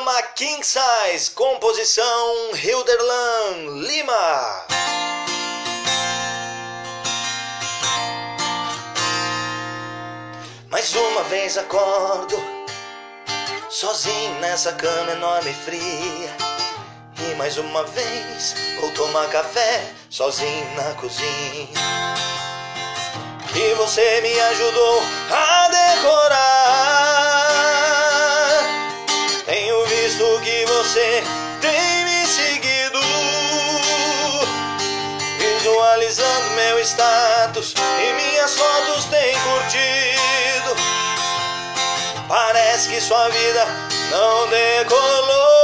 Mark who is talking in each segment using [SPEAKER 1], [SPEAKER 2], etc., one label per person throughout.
[SPEAKER 1] Cama King Size, composição Hilderlan Lima. Mais uma vez acordo, sozinho nessa cama enorme e fria. E mais uma vez vou tomar café, sozinho na cozinha. E você me ajudou a decorar. Tenho visto que você tem me seguido, visualizando meu status e minhas fotos tem curtido. Parece que sua vida não decolou.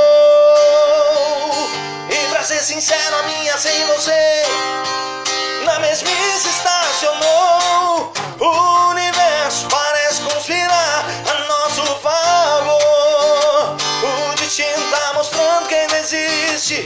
[SPEAKER 1] E pra ser sincero, a minha sem você na mesmice estacionou. O universo parece conspirar a nosso favor. O destino tá mostrando que ainda existe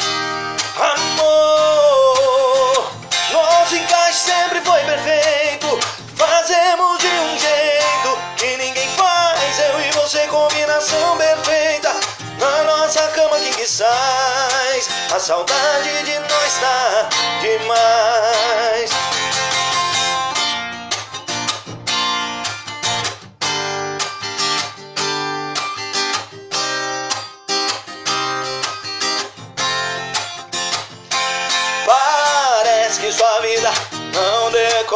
[SPEAKER 1] amor. Nosso encaixe sempre foi perfeito. Fazemos de um jeito que ninguém faz. Eu e você, combinação perfeita. Na nossa cama king size, a saudade de nós tá demais. Parece que sua vida não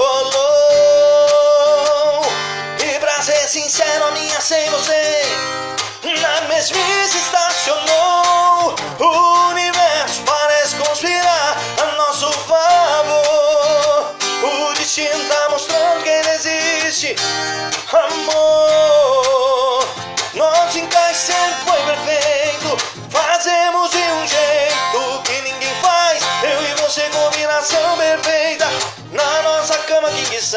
[SPEAKER 1] decolou. E pra ser sincero, a minha sem você na mesmice estacionou. O universo parece conspirar a nosso favor. O destino tá mostrando que ainda existe amor. Nosso encaixe sempre foi perfeito. Fazemos de um jeito que ninguém faz. Eu e você, combinação perfeita. Na nossa cama king size,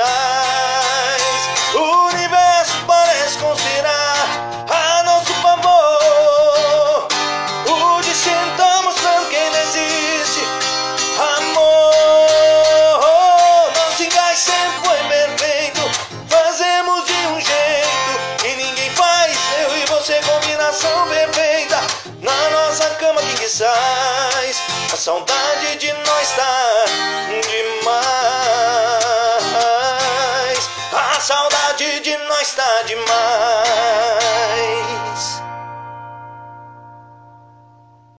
[SPEAKER 1] o universo parece conspirar a nosso favor. O destino tá mostrando que ainda existe amor. Nosso encaixe sempre foi perfeito. Fazemos de um jeito que ninguém faz. Eu e você, combinação perfeita. Na nossa cama king size, a saudade de nós tá demais. A saudade de nós tá demais.